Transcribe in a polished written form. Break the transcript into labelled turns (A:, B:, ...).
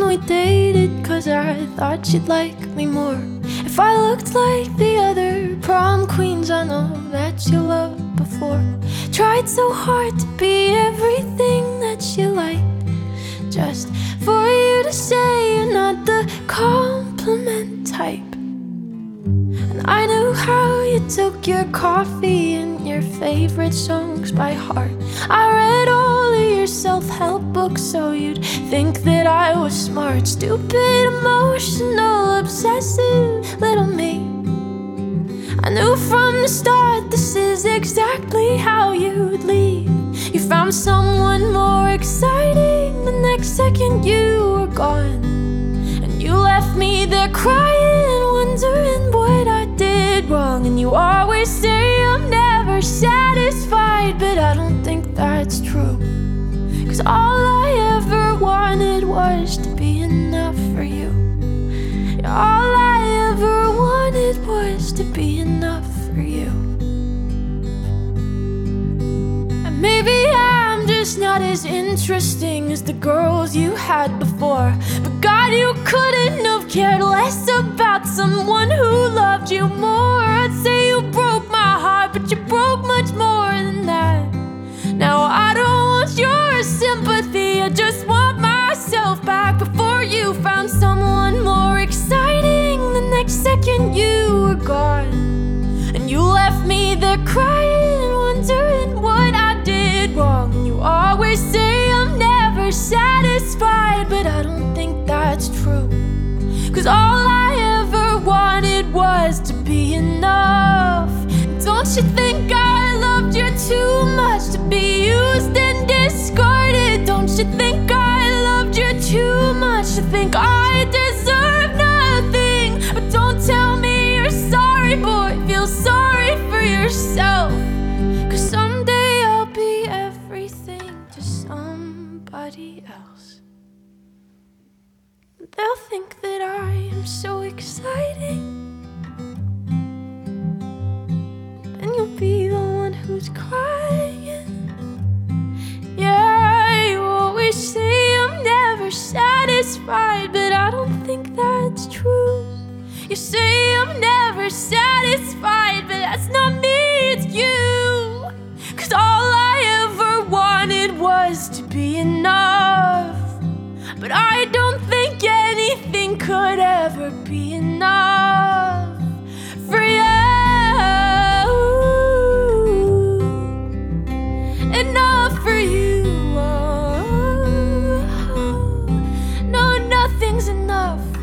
A: we dated, 'cause I thought you'd like me more. If I looked like the other prom queens I know that you loved before. Tried so hard to be everything that you like, just for you to say you're not the compliment type. And I knew how you took your coffee and your favorite songs by heart. I read all of your self-help books so you'd think that I was smart. Stupid, emotional, obsessive little me. I knew from the start this is exactly how you'd leave. You found someone more exciting, the next second you were gone. And you left me there crying, wondering what I did wrong. And you always say I'm never satisfied, but I don't think that's true. 'Cause all I ever wanted was to be enough for you. All I ever wanted was to be enough for you. And maybe I'm just not as interesting as the girls you had before, but God, you couldn't have cared less about someone who loved you more. I'd say you broke my heart, but you broke much more than that. Now I don't want your sympathy, I just want myself back. Before you found someone more exciting, the next second you were gone. And you left me there crying, wondering what I did wrong. And you always say I'm never satisfied, but I don't think that's true. 'Cause all I ever wanted was to be enough. Don't you think I loved you too much to be used and discarded? Don't you think I loved you too much to think I deserve nothing? But don't tell me you're sorry, boy, feel sorry for yourself. 'Cause someday I'll be everything to somebody else. They'll think that I am so exciting, and you'll be the one who's crying. Yeah, you always say I'm never satisfied, but I don't think that's true. You say I'm never satisfied, but that's not me, it's you. 'Cause all I ever wanted was to be enough, but I don't think anything could ever be enough for you. Enough for you. Oh, no, nothing's enough